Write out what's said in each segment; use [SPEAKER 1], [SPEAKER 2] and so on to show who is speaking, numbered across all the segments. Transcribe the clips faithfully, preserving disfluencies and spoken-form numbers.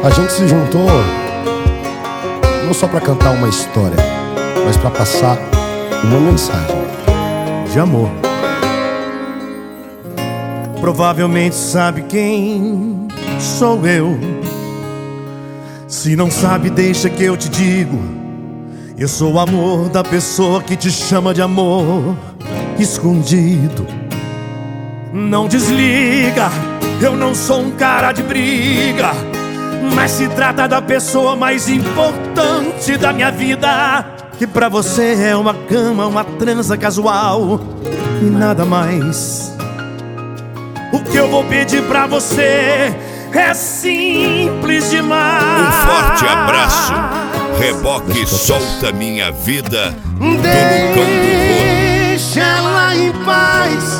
[SPEAKER 1] A gente se juntou não só pra cantar uma história, mas pra passar uma mensagem de amor.
[SPEAKER 2] Provavelmente sabe quem sou eu. Se não sabe, deixa que eu te digo. Eu sou o amor da pessoa que te chama de amor escondido. Não desliga, eu não sou um cara de briga, mas se trata da pessoa mais importante da minha vida, que pra você é uma cama, uma transa casual e nada mais. O que eu vou pedir pra você é simples demais.
[SPEAKER 3] Um forte abraço. Reboque solta minha vida do Lucão do
[SPEAKER 2] Deixa ela em paz.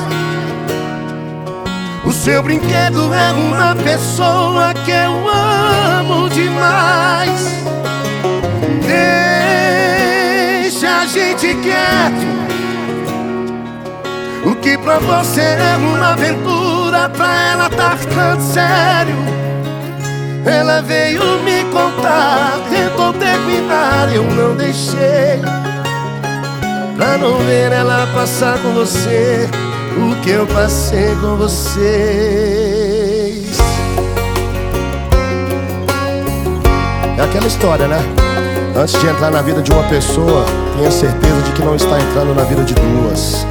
[SPEAKER 2] O seu brinquedo é uma pessoa que eu amo demais. Deixa a gente quieto. O que pra você é uma aventura, pra ela tá ficando sério. Ela veio me contar, tentou terminar, eu não deixei, pra não ver ela passar com você o que eu passei com vocês.
[SPEAKER 1] É aquela história, né? Antes de entrar na vida de uma pessoa, tenha certeza de que não está entrando na vida de duas.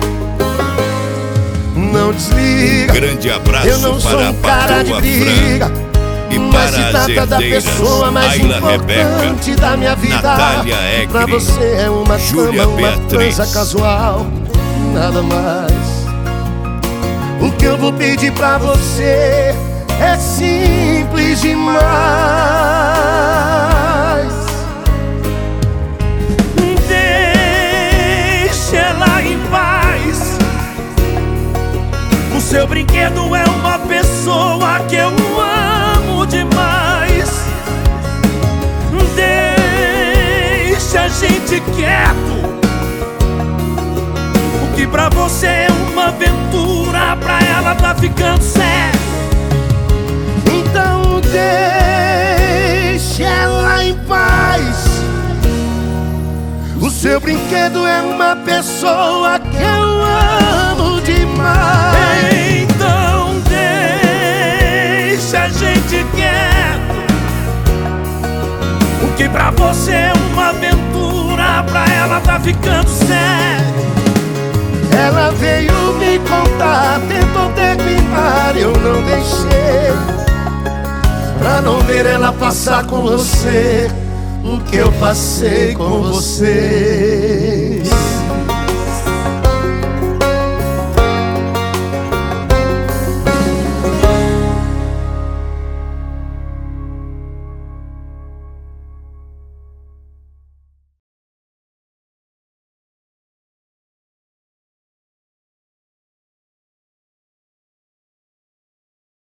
[SPEAKER 2] Não desliga,
[SPEAKER 3] grande abraço
[SPEAKER 2] eu não sou
[SPEAKER 3] para
[SPEAKER 2] um cara de briga,
[SPEAKER 3] e
[SPEAKER 2] mas se
[SPEAKER 3] para
[SPEAKER 2] trata da pessoa mais
[SPEAKER 3] Ayla
[SPEAKER 2] importante
[SPEAKER 3] Rebeca,
[SPEAKER 2] da minha vida.
[SPEAKER 3] Natália Egri,
[SPEAKER 2] pra você é uma
[SPEAKER 3] Júlia
[SPEAKER 2] cama, uma
[SPEAKER 3] Beatriz.
[SPEAKER 2] transa casual, nada mais. O que eu vou pedir pra você é simples demais. Deixa ela em paz. O seu brinquedo é uma pessoa que eu amo demais. Deixa a gente quieto. O que pra você é uma aventura, pra ela tá ficando sério. Então deixa ela em paz. O seu brinquedo é uma pessoa que eu amo demais. Então deixa a gente quieto. O que pra você é uma aventura, pra ela tá ficando sério. Ela veio me contar, tentou terminar, eu não deixei, pra não ver ela passar com você o que eu passei com você.